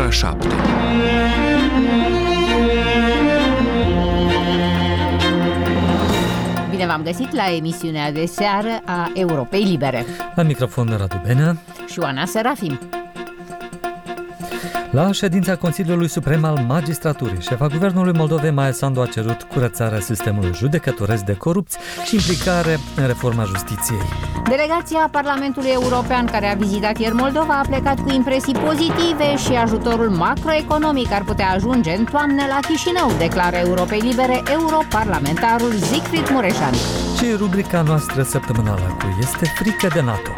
ora 7. Bine v-am găsit la emisiunea de seară a Europei Libere. La microfon Radu Benea și Oana Serafim. La ședința Consiliului Suprem al Magistraturii, șefa Guvernului Moldovei, Maia Sandu, a cerut curățarea sistemului judecătoresc de corupți și implicare în reforma justiției. Delegația Parlamentului European care a vizitat ieri Moldova a plecat cu impresii pozitive și ajutorul macroeconomic ar putea ajunge în toamnă la Chișinău, declară Europei Libere europarlamentarul Siegfried Mureșan. Și rubrica noastră săptămânală cu Este frică de NATO.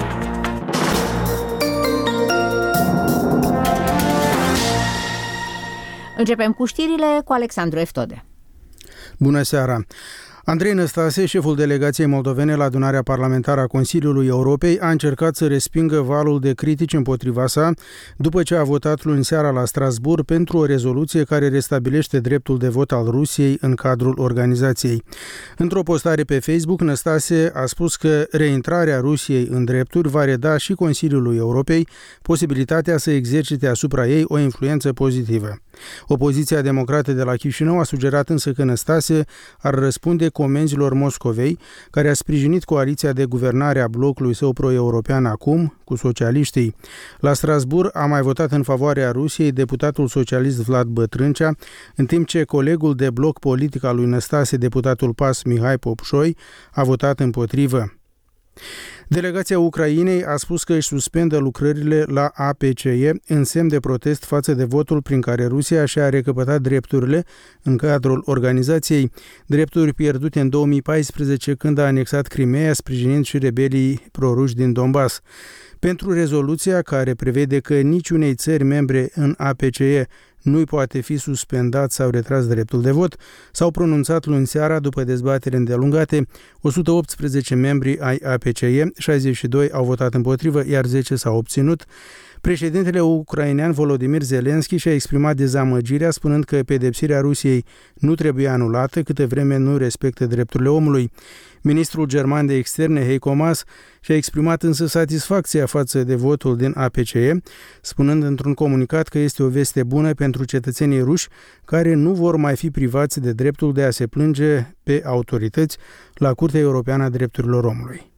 Începem cu știrile cu Alexandru Eftode. Bună seara! Andrei Năstase, șeful delegației moldovene la adunarea parlamentară a Consiliului Europei, a încercat să respingă valul de critici împotriva sa după ce a votat luni seara la Strasbourg pentru o rezoluție care restabilește dreptul de vot al Rusiei în cadrul organizației. Într-o postare pe Facebook, Năstase a spus că reintrarea Rusiei în drepturi va reda și Consiliului Europei posibilitatea să exercite asupra ei o influență pozitivă. Opoziția democrată de la Chișinău a sugerat însă că Năstase ar răspunde comenzilor Moscovei, care a sprijinit coaliția de guvernare a blocului său pro-european acum, cu socialiștii. La Strasbourg a mai votat în favoarea Rusiei deputatul socialist Vlad Bătrâncea, în timp ce colegul de bloc politic al lui Năstase, deputatul PAS Mihai Popșoi, a votat împotrivă. Delegația Ucrainei a spus că își suspendă lucrările la APCE în semn de protest față de votul prin care Rusia și-a recăpătat drepturile în cadrul organizației, drepturi pierdute în 2014 când a anexat Crimeea, sprijinind și rebelii proruși din Donbass. Pentru rezoluția care prevede că niciunei țări membre în APCE nu-i poate fi suspendat sau retras dreptul de vot, s-au pronunțat luni seara după dezbatere îndelungate 118 membri ai APCE, 62 au votat împotrivă, iar 10 s-au obținut. Președintele ucrainean Volodymyr Zelensky și-a exprimat dezamăgirea spunând că pedepsirea Rusiei nu trebuie anulată câtă vreme nu respectă drepturile omului. Ministrul german de externe Heiko Maas și-a exprimat însă satisfacția față de votul din APCE, spunând într-un comunicat că este o veste bună pentru cetățenii ruși care nu vor mai fi privați de dreptul de a se plânge pe autorități la Curtea Europeană a Drepturilor Omului.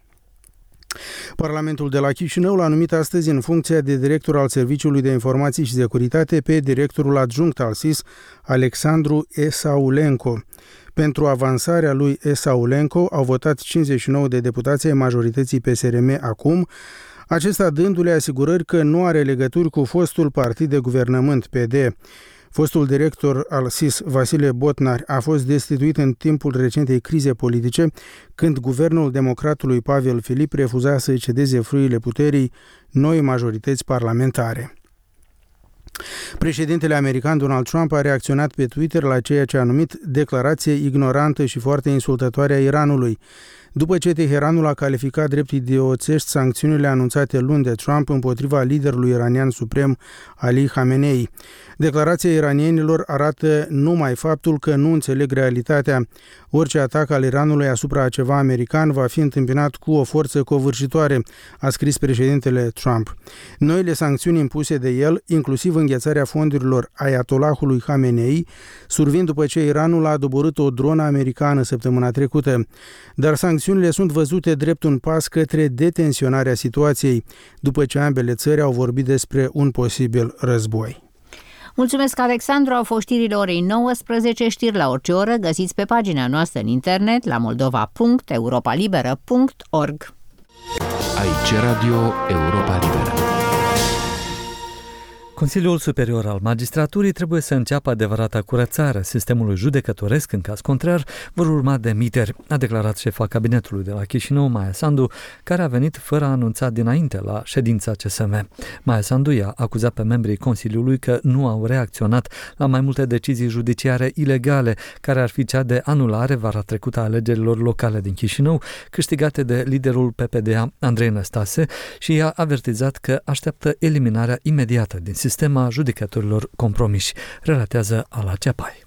Parlamentul de la Chișinău l-a numit astăzi în funcția de director al Serviciului de Informații și Securitate pe directorul adjunct al SIS, Alexandru Esaulenko. Pentru avansarea lui Esaulenko au votat 59 de deputați ai majorității PSRM acum, acesta dându-le asigurări că nu are legături cu fostul partid de guvernământ PD. Fostul director al SIS, Vasile Botnar, a fost destituit în timpul recentei crize politice, când guvernul democratului Pavel Filip refuza să cedeze frâile puterii noi majorități parlamentare. Președintele american Donald Trump a reacționat pe Twitter la ceea ce a numit declarație ignorantă și foarte insultătoare a Iranului, după ce Teheranul a calificat drept idioțești sancțiunile anunțate luni de Trump împotriva liderului iranian suprem Ali Khamenei. Declarația iranienilor arată numai faptul că nu înțeleg realitatea. Orice atac al Iranului asupra a ceva american va fi întâmpinat cu o forță covârșitoare, a scris președintele Trump. Noile sancțiuni impuse de el, inclusiv înghețarea fondurilor Ayatollahului Khamenei, survin după ce Iranul a doborât o dronă americană săptămâna trecută. Dar sancțiunile sunt văzute drept un pas către detensionarea situației, după ce ambele țări au vorbit despre un posibil război. Mulțumesc, Alexandru. Au fost știrile orei 19, știri la orice oră, găsiți pe pagina noastră în internet la moldova.europalibera.org. Aici Radio Europa Liberă. Consiliul Superior al Magistraturii trebuie să înceapă adevărata curățare a sistemului judecătoresc, în caz contrar vor urma demiteri, a declarat șefa cabinetului de la Chișinău, Maia Sandu, care a venit fără a anunța dinainte la ședința CSM. Maia Sandu i-a acuzat pe membrii Consiliului că nu au reacționat la mai multe decizii judiciare ilegale, care ar fi cea de anulare vara trecută a alegerilor locale din Chișinău, câștigate de liderul PPDA Andrei Năstase, și i-a avertizat că așteaptă eliminarea imediată din sistema judecătorilor compromiși, relatează Ala Ceapai.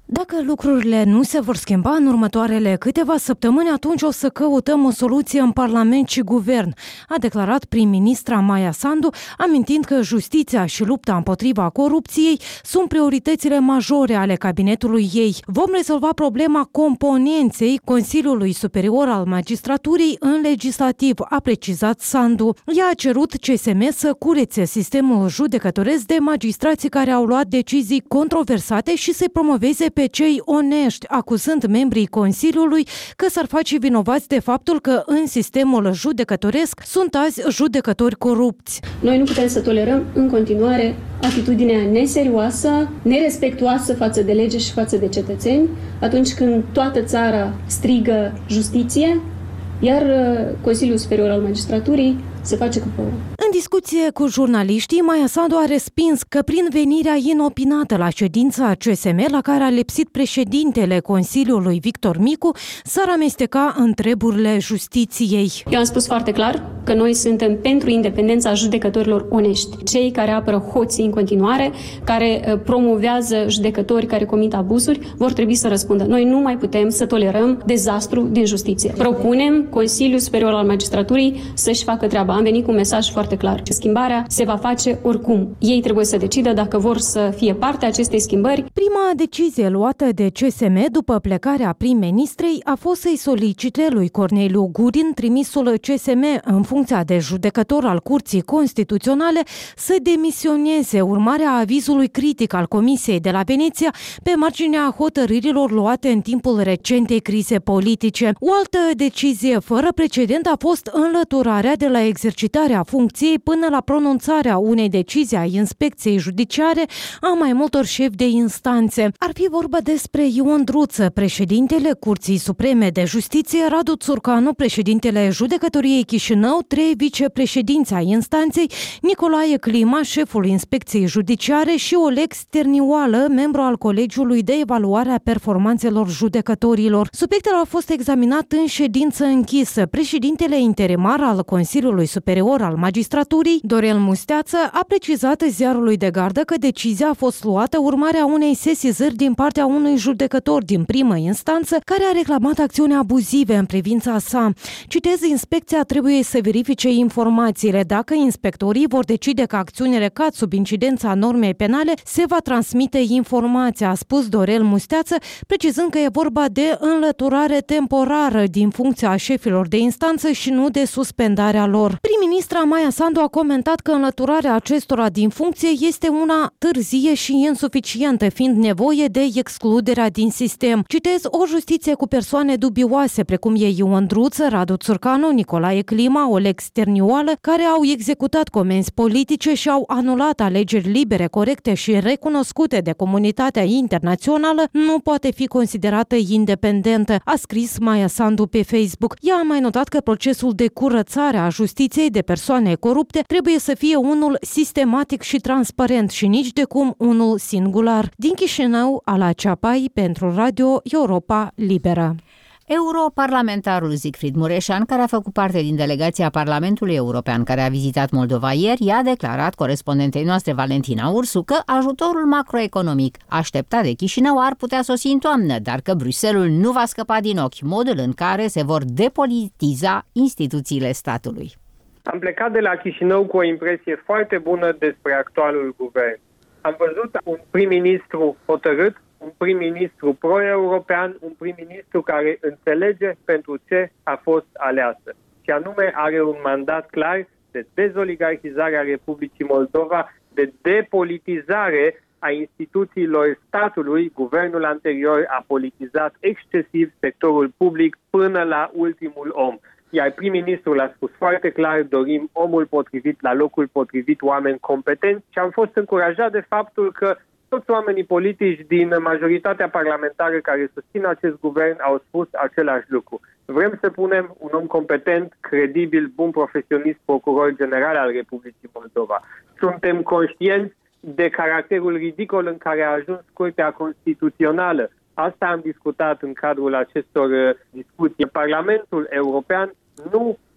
Dacă lucrurile nu se vor schimba în următoarele câteva săptămâni, atunci o să căutăm o soluție în Parlament și Guvern, a declarat prim-ministra Maia Sandu, amintind că justiția și lupta împotriva corupției sunt prioritățile majore ale cabinetului ei. Vom rezolva problema componenței Consiliului Superior al Magistraturii în legislativ, a precizat Sandu. Ea a cerut CSM să curețe sistemul judecătoresc de magistrații care au luat decizii controversate și să-i promoveze pe cei onești, acuzând membrii Consiliului că s-ar face vinovați de faptul că în sistemul judecătoresc sunt azi judecători corupți. Noi nu putem să tolerăm în continuare atitudinea neserioasă, nerespectuoasă față de lege și față de cetățeni, atunci când toată țara strigă justiție, iar Consiliul Superior al Magistraturii se face cu părul. În discuție cu jurnaliștii, Maia Sandu a respins că prin venirea inopinată la ședința CSM, la care a lipsit președintele Consiliului Victor Micu, s-ar amesteca în treburile justiției. Eu am spus foarte clar că noi suntem pentru independența judecătorilor onești. Cei care apără hoții în continuare, care promovează judecători care comit abuzuri, vor trebui să răspundă. Noi nu mai putem să tolerăm dezastru din justiție. Propunem Consiliul Superior al Magistraturii să-și facă treaba. Am venit cu un mesaj foarte clar. Schimbarea se va face oricum. Ei trebuie să decidă dacă vor să fie parte a acestei schimbări. Prima decizie luată de CSM după plecarea prim-ministrei a fost să-i solicite lui Corneliu Gurin, trimisul CSM în funcția de judecător al Curții Constituționale, să demisioneze urmarea avizului critic al Comisiei de la Veneția pe marginea hotărârilor luate în timpul recentei crize politice. O altă decizie fără precedent a fost înlăturarea de la exercitarea funcției până la pronunțarea unei decizii a Inspecției Judiciare a mai multor șefi de instanțe. Ar fi vorba despre Ion Druță, președintele Curții Supreme de Justiție, Radu Țurcanu, președintele Judecătoriei Chișinău, 3 vicepreședinți ai instanței, Nicolae Clima, șeful Inspecției Judiciare și Oleg Sternioală, membru al Colegiului de Evaluare a Performanțelor Judecătorilor. Subiectul a fost examinat în ședință închisă. Președintele interimar al Consiliului Superior al Magistraturii, Dorel Musteață, a precizat ziarului de gardă că decizia a fost luată urmarea unei sesizări din partea unui judecător din primă instanță care a reclamat acțiuni abuzive în privința sa. Citez, inspecția trebuie să verifice informațiile. Dacă inspectorii vor decide că acțiunile cad sub incidența normei penale, se va transmite informația, a spus Dorel Musteață, precizând că e vorba de înlăturare temporară din funcția șefilor de instanță și nu de suspendarea lor. Prim-ministra Maia Sandu a comentat că înlăturarea acestora din funcție este una târzie și insuficientă, fiind nevoie de excluderea din sistem. Citez, o justiție cu persoane dubioase, precum e Ion Druță, Radu Țurcanu, Nicolae Clima, Oleg Sternioală, care au executat comenzi politice și au anulat alegeri libere, corecte și recunoscute de comunitatea internațională, nu poate fi considerată independentă, a scris Maia Sandu pe Facebook. Ea a mai notat că procesul de curățare a justiției de persoane corupte trebuie să fie unul sistematic și transparent și nici de cum unul singular. Din Chișinău, Ala Ceapai, pentru Radio Europa Liberă. Europarlamentarul Siegfried Mureșan, care a făcut parte din delegația Parlamentului European care a vizitat Moldova ieri, i-a declarat corespondentei noastre Valentina Ursu că ajutorul macroeconomic așteptat de Chișinău ar putea sosi în toamnă, dar că Bruxelles nu va scăpa din ochi modul în care se vor depolitiza instituțiile statului. Am plecat de la Chișinău cu o impresie foarte bună despre actualul guvern. Am văzut un prim-ministru hotărât, un prim-ministru pro-european, un prim-ministru care înțelege pentru ce a fost aleasă. Și anume are un mandat clar de dezoligarhizare a Republicii Moldova, de depolitizare a instituțiilor statului. Guvernul anterior a politizat excesiv sectorul public până la ultimul om. Iar prim-ministrul a spus foarte clar, dorim omul potrivit la locul potrivit, oameni competenți, și am fost încurajat de faptul că toți oamenii politici din majoritatea parlamentară care susțin acest guvern au spus același lucru. Vrem să punem un om competent, credibil, bun profesionist, procuror general al Republicii Moldova. Suntem conștienți de caracterul ridicol în care a ajuns Curtea Constituțională. Asta am discutat în cadrul acestor discuții. Parlamentul European nu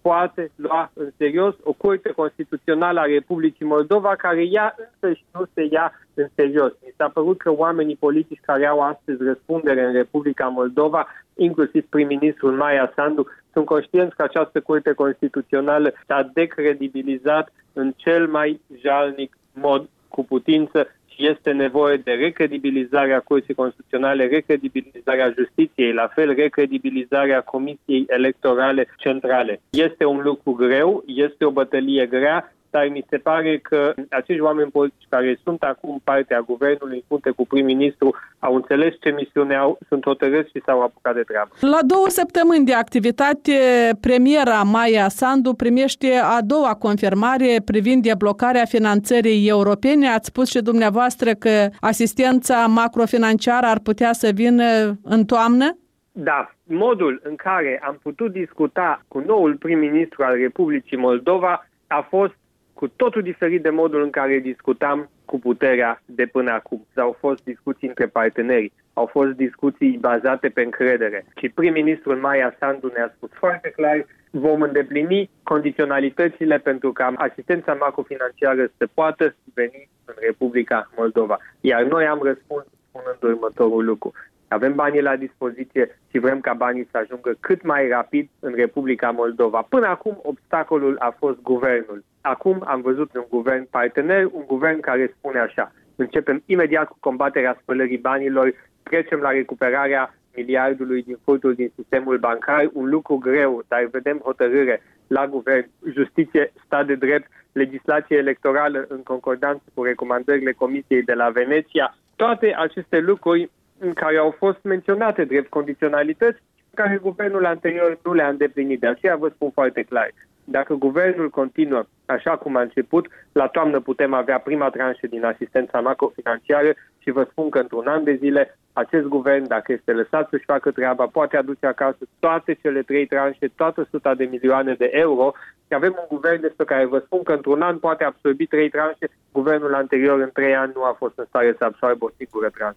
poate lua în serios o Curte Constituțională a Republicii Moldova care ea însăși nu se ia în serios. Mi s-a părut că oamenii politici care au astăzi răspundere în Republica Moldova, inclusiv prim-ministrul Maia Sandu, sunt conștienți că această Curte Constituțională s-a decredibilizat în cel mai jalnic mod cu putință și este nevoie de recredibilizarea Curții Constituționale, recredibilizarea justiției, la fel recredibilizarea Comisiei Electorale Centrale. Este un lucru greu, este o bătălie grea, dar mi se pare că acești oameni politici care sunt acum partea guvernului în frunte cu prim-ministru au înțeles ce misiune au, sunt hotărâți și s-au apucat de treabă. La 2 săptămâni de activitate, premiera Maia Sandu primește a doua confirmare privind deblocarea finanțării europene. Ați spus și dumneavoastră că asistența macrofinanciară ar putea să vină în toamnă? Da, modul în care am putut discuta cu noul prim-ministru al Republicii Moldova a fost cu totul diferit de modul în care discutam cu puterea de până acum. Au fost discuții între parteneri, au fost discuții bazate pe încredere. Și prim-ministrul Maia Sandu ne-a spus foarte clar, vom îndeplini condiționalitățile pentru ca asistența macrofinanciară să poată veni în Republica Moldova. Iar noi am răspuns spunând următorul lucru. Avem banii la dispoziție și vrem ca banii să ajungă cât mai rapid în Republica Moldova. Până acum, obstacolul a fost guvernul. Acum am văzut un guvern partener, un guvern care spune așa. Începem imediat cu combaterea spălării banilor, trecem la recuperarea miliardului din furtul din sistemul bancar, un lucru greu, dar vedem hotărâre la guvern, justiție, stat de drept, legislație electorală în concordanță cu recomandările Comisiei de la Veneția. Toate aceste lucruri care au fost menționate drept condiționalități, care guvernul anterior nu le-a îndeplinit. De aceea vă spun foarte clar. Dacă guvernul continuă așa cum a început, la toamnă putem avea prima tranșă din asistența macrofinanciară și vă spun că într-un an de zile acest guvern, dacă este lăsat să-și facă treaba, poate aduce acasă toate cele 3 tranșe, toate 100 de milioane de euro. Și avem un guvern despre care vă spun că într-un an poate absorbi 3 tranșe. Guvernul anterior în 3 ani nu a fost în stare să absorbă o singură tranșă.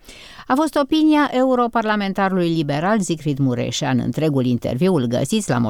A fost opinia europarlamentarului liberal Siegfried Mureșan. Întregul interviu îl găsiți la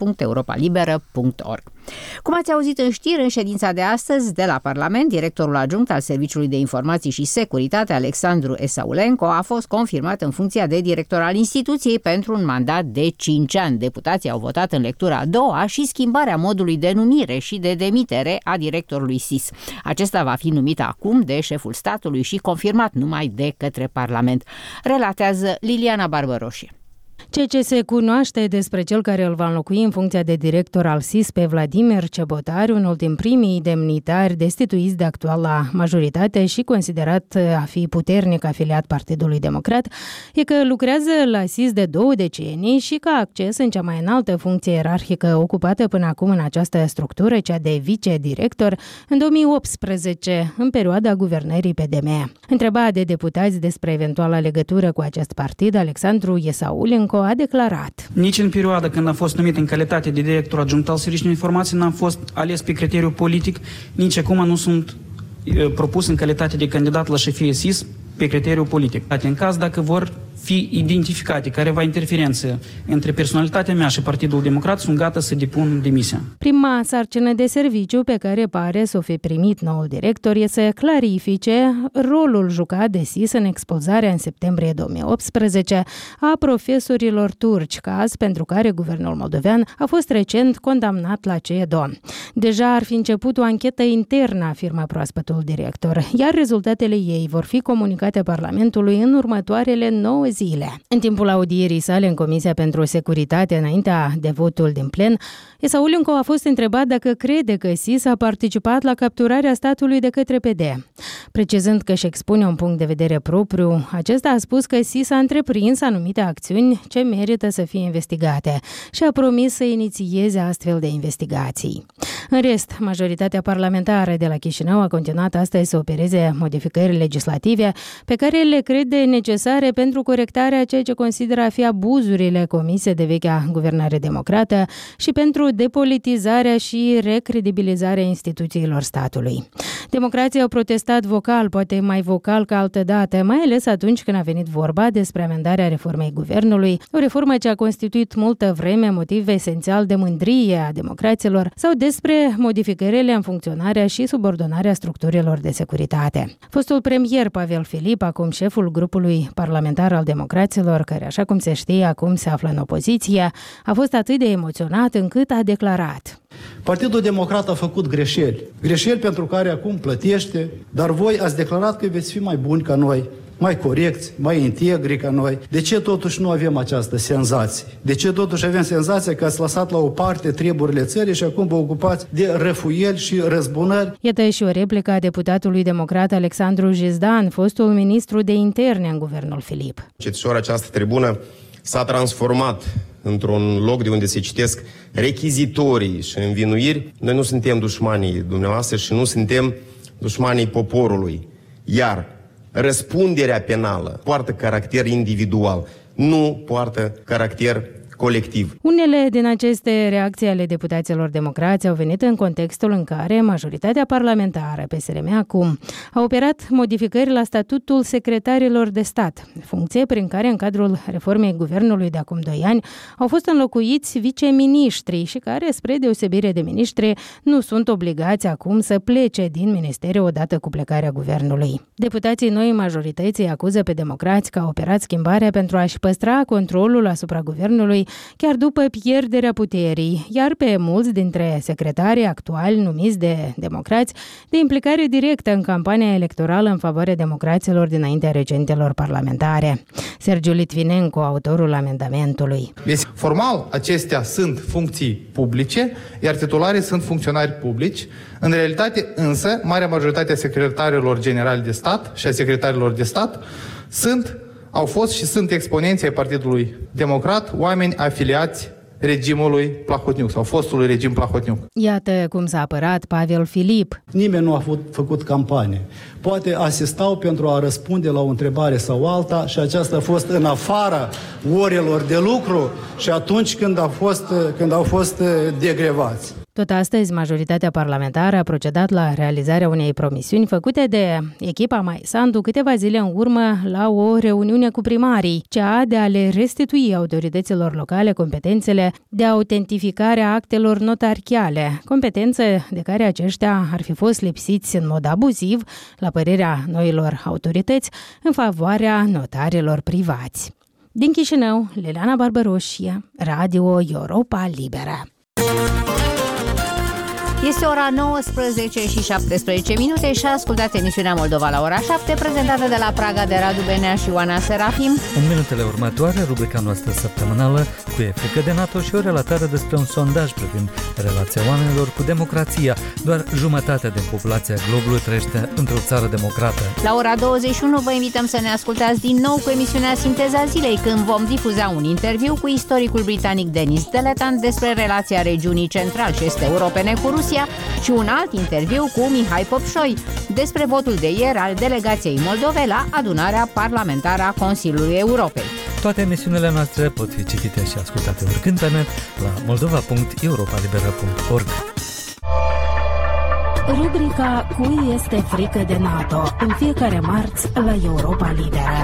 moldova.europalibera.org. Cum ați auzit în știri, în ședința de astăzi de la Parlament, directorul adjunct al Serviciului de Informații și Securitate, Alexandru Esaulenko, a fost confirmat în funcția de director al instituției pentru un mandat de 5 ani. Deputații au votat în lectura a doua și schimbarea modului de numire și de demitere a directorului SIS. Acesta va fi numit acum de șeful statului și confirmat numai de către Parlament. Relatează Liliana Barbăroșie. Ceea ce se cunoaște despre cel care îl va înlocui în funcția de director al SIS pe Vladimir Cebotari, unul din primii demnitari destituiți de actuala majoritate și considerat a fi puternic afiliat Partidului Democrat, e că lucrează la SIS de 2 decenii și că a acces în cea mai înaltă funcție ierarhică ocupată până acum în această structură, cea de vicedirector, în 2018, în perioada guvernării PDM. Întrebat de deputați despre eventuala legătură cu acest partid, Alexandru Esaulenko a declarat. Nici în perioada când am fost numit în calitate de director adjunct al Serviciului de Informații n-am fost ales pe criteriu politic, nici acum nu sunt propus în calitate de candidat la șefie SIS pe criteriu politic. În caz dacă vor fi identificate careva interferențe între personalitatea mea și Partidul Democrat, sunt gata să depun demisia. Prima sarcină de serviciu pe care pare să o fi primit noul director e să clarifice rolul jucat de SIS în expulzarea în septembrie 2018 a profesorilor turci, caz pentru care guvernul moldovean a fost recent condamnat la CEDO. Deja ar fi început o anchetă internă, afirmă proaspătul director, iar rezultatele ei vor fi comunicate Parlamentului în următoarele 9 zile. În timpul audierii sale în Comisia pentru Securitate, înaintea de votul din plen, Esaulenko a fost întrebat dacă crede că SIS a participat la capturarea statului de către PD. Precizând că își expune un punct de vedere propriu, acesta a spus că SIS a întreprins anumite acțiuni ce merită să fie investigate și a promis să inițieze astfel de investigații. În rest, majoritatea parlamentară de la Chișinău a continuat astăzi să opereze modificări legislative pe care le crede necesare pentru corectarea ceea ce consideră a fi abuzurile comise de vechea guvernare democrată și pentru depolitizarea și recredibilizarea instituțiilor statului. Democrații au protestat vocal, poate mai vocal ca altădată, mai ales atunci când a venit vorba despre amendarea reformei guvernului, o reformă ce a constituit multă vreme motiv esențial de mândrie a democraților, sau despre modificările în funcționarea și subordonarea structurilor de securitate. Fostul premier Pavel Filip, acum șeful grupului parlamentar al democraților, care, așa cum se știe, acum se află în opoziție, a fost atât de emoționat încât a declarat: Partidul Democrat a făcut greșeli pentru care acum plătește, dar voi ați declarat că veți fi mai buni ca noi, mai corecți, mai integri ca noi. De ce totuși nu avem această senzație? De ce totuși avem senzația că ați lăsat la o parte treburile țării și acum vă ocupați de răfuieli și răzbunări? Iată și o replică a deputatului democrat Alexandru Jizdan, fostul ministru de interne în guvernul Filip. Cetișor, această tribună s-a transformat într-un loc de unde se citesc rechizitorii și învinuiri. Noi nu suntem dușmanii dumneavoastră și nu suntem dușmanii poporului. Iar răspunderea penală poartă caracter individual, nu poartă caracter colectiv. Unele din aceste reacții ale deputaților democrați au venit în contextul în care majoritatea parlamentară, PSRM acum, a operat modificări la statutul secretarilor de stat, funcție prin care, în cadrul reformei guvernului de acum 2 ani, au fost înlocuiți viceministrii și care, spre deosebire de miniștri, nu sunt obligați acum să plece din ministeriu odată cu plecarea guvernului. Deputații noi majorității acuză pe democrați că au operat schimbarea pentru a-și păstra controlul asupra guvernului chiar după pierderea puterii, iar pe mulți dintre secretarii actuali numiți de democrați de implicare directă în campania electorală în favoarea democraților dinaintea recentelor parlamentare. Sergiu Litvinenko, autorul amendamentului. Formal, acestea sunt funcții publice, iar titularii sunt funcționari publici. În realitate, însă, marea majoritate a secretarilor generali de stat și a secretarilor de stat au fost și sunt exponenții ai Partidului Democrat, oameni afiliați regimului Plahotniuc sau fostului regim Plahotniuc. Iată cum s-a apărat Pavel Filip. Nimeni nu a făcut campanie. Poate asistau pentru a răspunde la o întrebare sau alta și aceasta a fost în afara orelor de lucru și atunci când au fost degrevați. Tot astăzi, majoritatea parlamentară a procedat la realizarea unei promisiuni făcute de echipa Maia Sandu câteva zile în urmă la o reuniune cu primarii, cea de a le restitui autorităților locale competențele de autentificare a actelor notariale, competențe de care aceștia ar fi fost lipsiți în mod abuziv, la părerea noilor autorități, în favoarea notarilor privați. Din Chișinău, Liliana Barbaroșie, Radio Europa Liberă. Este ora 19 și 17 minute și ascultați emisiunea Moldova la ora 7, prezentată de la Praga de Radu Benea și Oana Serafim. În minutele următoare, rubrica noastră săptămânală cu E frică de NATO și o relatare despre un sondaj privind relația oamenilor cu democrația. Doar jumătate din populația globului trăiește într-o țară democrată. La ora 21 vă invităm să ne ascultați din nou cu emisiunea Sinteza Zilei, când vom difuza un interviu cu istoricul britanic Denis Deletan despre relația regiunii central și est europene cu Rusia și un alt interviu cu Mihai Popșoi despre votul de ieri al delegației Moldovei la adunarea parlamentară a Consiliului Europei. Toate emisiunile noastre pot fi citite și ascultate oricând pe net la moldova.europalibera.org. Rubrica Cui este frică de NATO, în fiecare marți la Europa Liberă.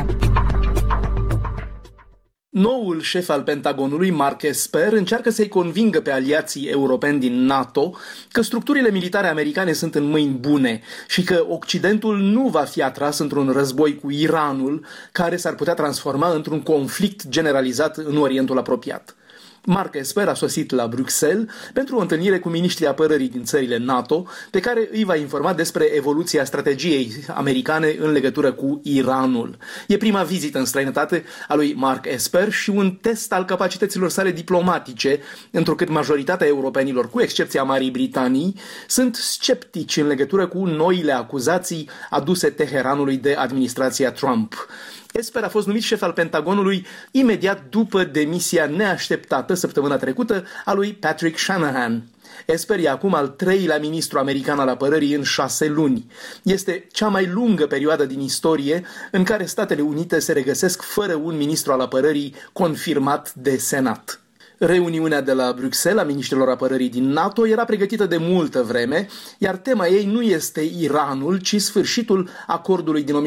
Noul șef al Pentagonului, Mark Esper, încearcă să-i convingă pe aliații europeni din NATO că structurile militare americane sunt în mâini bune și că Occidentul nu va fi atras într-un război cu Iranul, care s-ar putea transforma într-un conflict generalizat în Orientul apropiat. Mark Esper a sosit la Bruxelles pentru o întâlnire cu miniștrii apărării din țările NATO, pe care îi va informa despre evoluția strategiei americane în legătură cu Iranul. E prima vizită în străinătate a lui Mark Esper și un test al capacităților sale diplomatice, întrucât majoritatea europenilor, cu excepția Marii Britanii, sunt sceptici în legătură cu noile acuzații aduse Teheranului de administrația Trump. Esper a fost numit șef al Pentagonului imediat după demisia neașteptată săptămâna trecută a lui Patrick Shanahan. Esper e acum al 3-lea ministru american al apărării în 6 luni. Este cea mai lungă perioadă din istorie în care Statele Unite se regăsesc fără un ministru al apărării confirmat de Senat. Reuniunea de la Bruxelles a miniștrilor apărării din NATO era pregătită de multă vreme, iar tema ei nu este Iranul, ci sfârșitul acordului din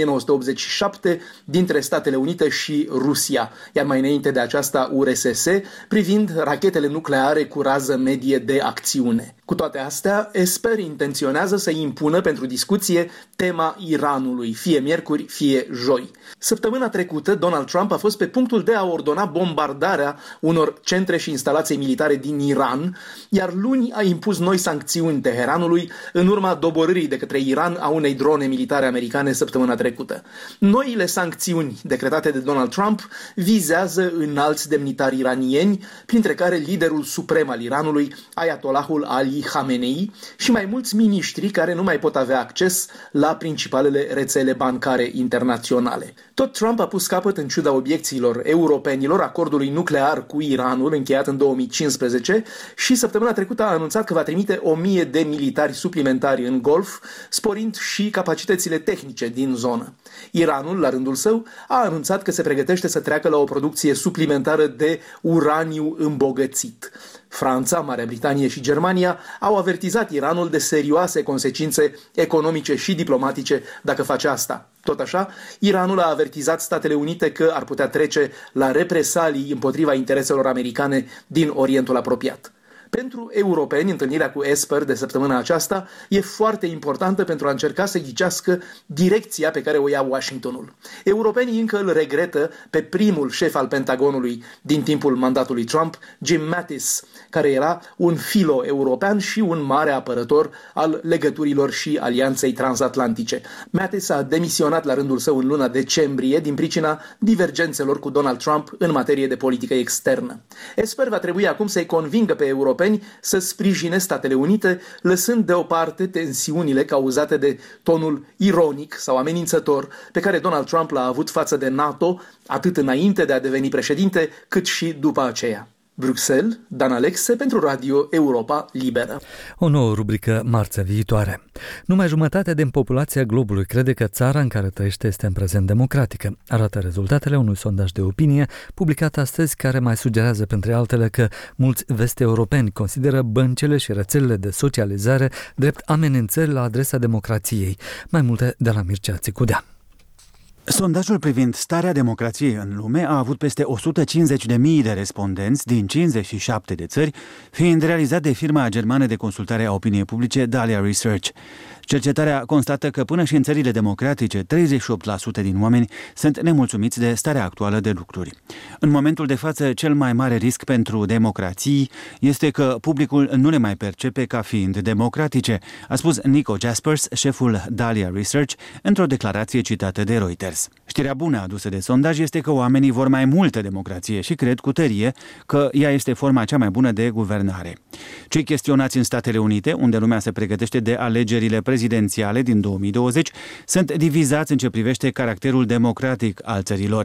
1987 dintre Statele Unite și Rusia, iar mai înainte de aceasta URSS, privind rachetele nucleare cu rază medie de acțiune. Cu toate astea, Esper intenționează să impună pentru discuție tema Iranului, fie miercuri, fie joi. Săptămâna trecută, Donald Trump a fost pe punctul de a ordona bombardarea unor centre și instalații militare din Iran, iar luni a impus noi sancțiuni Teheranului în urma doborârii de către Iran a unei drone militare americane săptămâna trecută. Noile sancțiuni decretate de Donald Trump vizează înalți demnitari iranieni, printre care liderul suprem al Iranului, Ayatollahul Ali Khamenei, și mai mulți miniștri care nu mai pot avea acces la principalele rețele bancare internaționale. Tot Trump a pus capăt, în ciuda obiecțiilor europenilor, acordului nuclear cu Iranul încheiat în 2015 și săptămâna trecută a anunțat că va trimite 1000 de militari suplimentari în Golf, sporind și capacitățile tehnice din zonă. Iranul, la rândul său, a anunțat că se pregătește să treacă la o producție suplimentară de uraniu îmbogățit. Franța, Marea Britanie și Germania au avertizat Iranul de serioase consecințe economice și diplomatice dacă face asta. Tot așa, Iranul a avertizat Statele Unite că ar putea trece la represalii împotriva intereselor americane din Orientul apropiat. Pentru europeni, întâlnirea cu Esper de săptămâna aceasta e foarte importantă pentru a încerca să ghicească direcția pe care o ia Washingtonul. Europenii încă îl regretă pe primul șef al Pentagonului din timpul mandatului Trump, Jim Mattis, care era un filo-european și un mare apărător al legăturilor și alianței transatlantice. Mattis a demisionat la rândul său în luna decembrie din pricina divergențelor cu Donald Trump în materie de politică externă. Esper va trebui acum să-i convingă pe europeni să sprijine Statele Unite, lăsând deoparte tensiunile cauzate de tonul ironic sau amenințător pe care Donald Trump l-a avut față de NATO, atât înainte de a deveni președinte, cât și după aceea. Bruxelles, Dan Alexe pentru Radio Europa Liberă. O nouă rubrică marțea viitoare. Numai jumătate din populația globului crede că țara în care trăiește este în prezent democratică. Arată rezultatele unui sondaj de opinie publicat astăzi, care mai sugerează, printre altele, că mulți vest-europeni consideră băncile și rețelele de socializare drept amenințări la adresa democrației. Mai multe de la Mircea Țicudea. Sondajul privind starea democrației în lume a avut peste 150.000 de respondenți din 57 de țări, fiind realizat de firma germană de consultare a opiniei publice Dahlia Research. Cercetarea constată că până și în țările democratice, 38% din oameni sunt nemulțumiți de starea actuală de lucruri. În momentul de față, cel mai mare risc pentru democrații este că publicul nu le mai percepe ca fiind democratice, a spus Nico Jaspers, șeful Dahlia Research, într-o declarație citată de Reuters. Știrea bună adusă de sondaj este că oamenii vor mai multă democrație și cred cu tărie că ea este forma cea mai bună de guvernare. Cei chestionați în Statele Unite, unde lumea se pregătește de alegerile prezidențiale din 2020, sunt divizați în ce privește caracterul democratic al țărilor.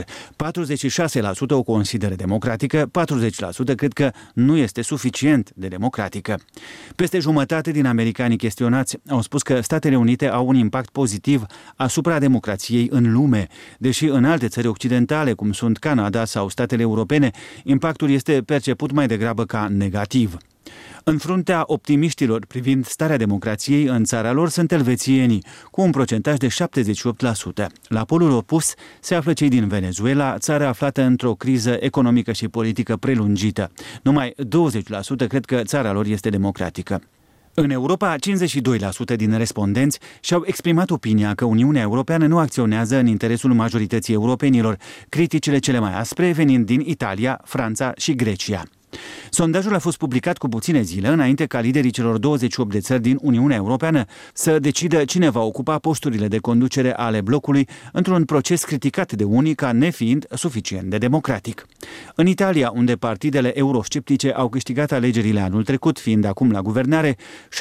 46% o consideră democratică, 40% cred că nu este suficient de democratică. Peste jumătate din americanii chestionați au spus că Statele Unite au un impact pozitiv asupra democrației în lume, deși în alte țări occidentale, cum sunt Canada sau statele europene, impactul este perceput mai degrabă ca negativ. În fruntea optimiștilor privind starea democrației în țara lor sunt elvețienii, cu un procentaj de 78%. La polul opus se află cei din Venezuela, țară aflată într-o criză economică și politică prelungită. Numai 20% cred că țara lor este democratică. În Europa, 52% din respondenți și-au exprimat opinia că Uniunea Europeană nu acționează în interesul majorității europenilor, criticile cele mai aspre venind din Italia, Franța și Grecia. Sondajul a fost publicat cu puține zile înainte ca liderii celor 28 de țări din Uniunea Europeană să decidă cine va ocupa posturile de conducere ale blocului într-un proces criticat de unii ca nefiind suficient de democratic. În Italia, unde partidele eurosceptice au câștigat alegerile anul trecut, fiind acum la guvernare,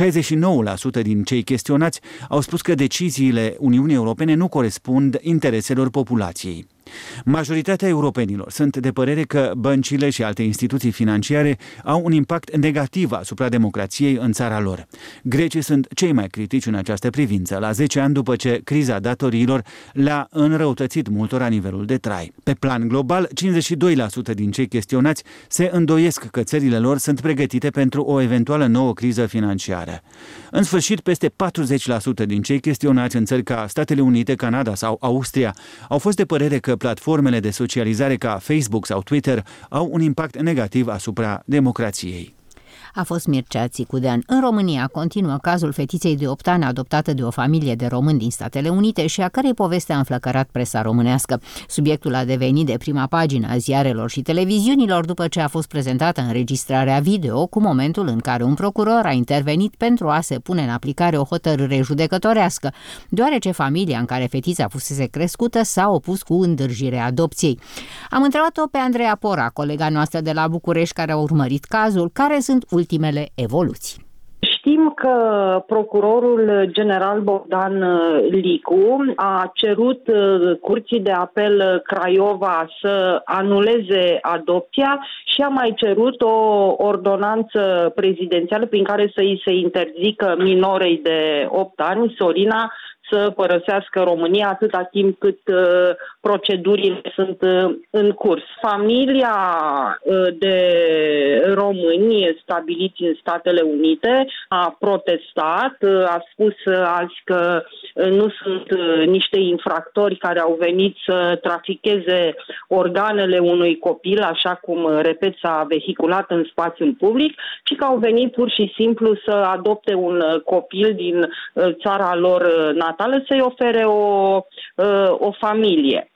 69% din cei chestionați au spus că deciziile Uniunii Europene nu corespund intereselor populației. Majoritatea europenilor sunt de părere că băncile și alte instituții financiare au un impact negativ asupra democrației în țara lor. Grecii sunt cei mai critici în această privință, la 10 ani după ce criza datoriilor le-a înrăutățit multora nivelul de trai. Pe plan global, 52% din cei chestionați se îndoiesc că țările lor sunt pregătite pentru o eventuală nouă criză financiară. În sfârșit, peste 40% din cei chestionați în țări ca Statele Unite, Canada sau Austria au fost de părere că platformele de socializare ca Facebook sau Twitter au un impact negativ asupra democrației. A fost Mircea Țicudean. În România continuă cazul fetiței de 8 ani adoptată de o familie de români din Statele Unite și a cărei poveste a înflăcărat presa românească. Subiectul a devenit de prima pagină a ziarelor și televiziunilor după ce a fost prezentată înregistrarea video cu momentul în care un procuror a intervenit pentru a se pune în aplicare o hotărâre judecătorească, deoarece familia în care fetița fusese crescută s-a opus cu îndârjirea adopției. Am întrebat-o pe Andreea Pora, colega noastră de la București care a urmărit cazul, care sunt ultimele evoluții. Știm că procurorul general Bogdan Licu a cerut Curții de Apel Craiova să anuleze adopția și a mai cerut o ordonanță prezidențială prin care să îi se interzică minorei de 8 ani, Sorina, să părăsească România atâta timp cât procedurile sunt în curs. Familia de români stabiliți în Statele Unite a protestat, a spus azi că nu sunt niște infractori care au venit să traficheze organele unui copil, așa cum, repet, s-a vehiculat în spațiul public, ci că au venit pur și simplu să adopte un copil din țara lor natală, să-i ofere o familie.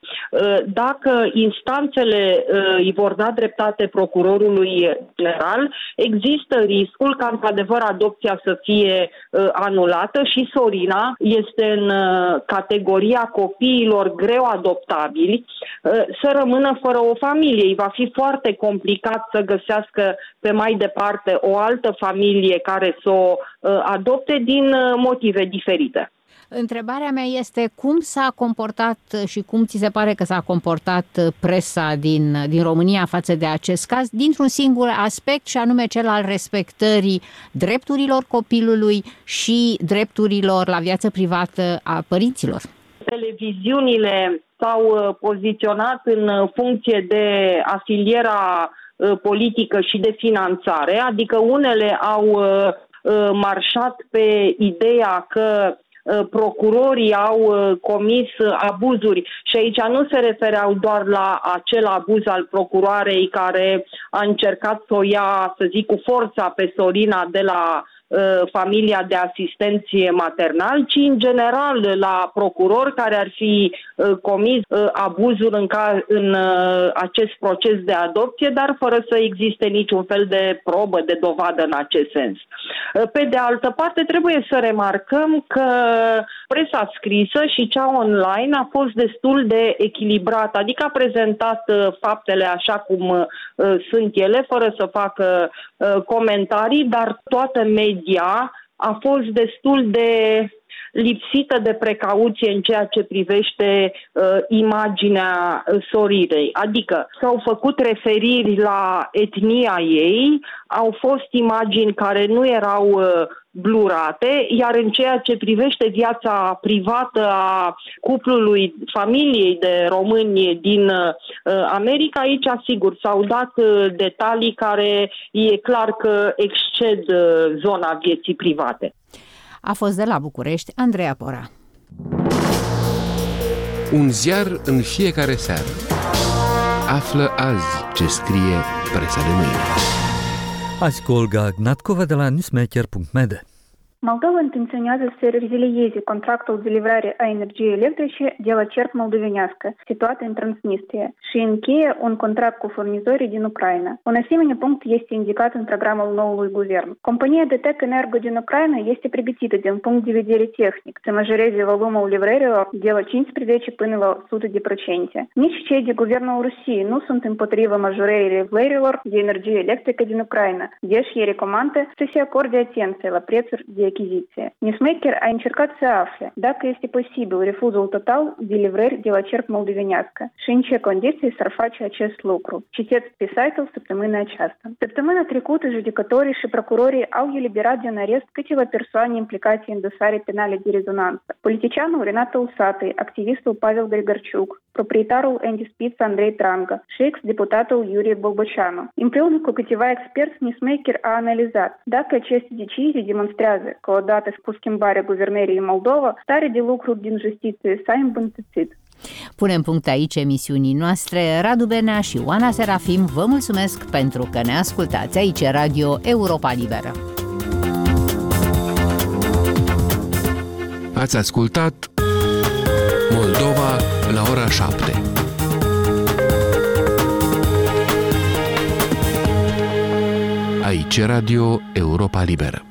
Dacă instanțele îi vor da dreptate procurorului general, există riscul ca într-adevăr adopția să fie anulată și Sorina este în categoria copiilor greu adoptabili, să rămână fără o familie. Îi va fi foarte complicat să găsească pe mai departe o altă familie care să o adopte din motive diferite. Întrebarea mea este cum s-a comportat și cum ți se pare că s-a comportat presa din România față de acest caz, dintr-un singur aspect și anume cel al respectării drepturilor copilului și drepturilor la viață privată a părinților. Televiziunile s-au poziționat în funcție de afiliera politică și de finanțare, adică unele au marșat pe ideea că procurorii au comis abuzuri și aici nu se refereau doar la acel abuz al procuroarei care a încercat să o ia, să zic, cu forța pe Sorina de la familia de asistenție maternal, ci în general la procurori care ar fi comis abuzuri în acest proces de adopție, dar fără să existe niciun fel de probă, de dovadă în acest sens. Pe de altă parte, trebuie să remarcăm că presa scrisă și cea online a fost destul de echilibrată, adică a prezentat faptele așa cum sunt ele, fără să facă comentarii, dar toată media a fost destul de lipsită de precauție în ceea ce privește imaginea Sorinei. Adică s-au făcut referiri la etnia ei, au fost imagini care nu erau blurate, iar în ceea ce privește viața privată a cuplului, familiei de români din America, aici, sigur, s-au dat detalii care e clar că exced zona vieții private. A fost de la București, Andreea Pora. Un ziar în fiecare seară. Află azi ce scrie presa de mâine. Azi cu Olga Gnatkova de la newsmaker.md. Moldova intenționează să rezilieze contractul de livrare a energiei electrice de la CERC moldovenească, situat în Transnistria, și încheie un contract cu furnizorii din Ucraina. Un asemenea punct este indicat în programul noului guvern. Compania DTEC Energo din Ucraina este pregătită din punct de vedere tehnic să majoreze volumul livrărilor de la 15 până la 100%. Nici cei de guvernul Rusiei nu sunt împotriva majorării livrărilor de energie electrică din Ucraina, deși ei recomandă să se acorde atenție la prețuri de achiziție. Newsmaker a încercat să afle dacă este posibil refuzul total de livrări de la cerc moldovenească și în ce condiții s-ar face acest lucru. Citeți pe site-ul săptămâna aceasta. Săptămâna trecută, judecătorii și procurorii au eliberat din arest câteva persoane implicate în dosare penale de rezonanță. Politicianul Renat Usatăi, activistul Pavel Grigărciuc, proprietarul Andy Spitz Andrei Tranga și ex-deputatul Iurie Bolboceanu. Împreună cu câteva experți, Newsmaker a analizat dacă aceste decizii demonstrează că odată cu schimbarea guvernării în Moldova, starea de lucruri din justiție s-a îmbunătățit. Punem punct aici emisiunii noastre. Radu Benea și Oana Serafim vă mulțumesc pentru că ne ascultați. Aici Radio Europa Liberă. Ați ascultat Moldova la ora 7. Aici Radio Europa Liberă.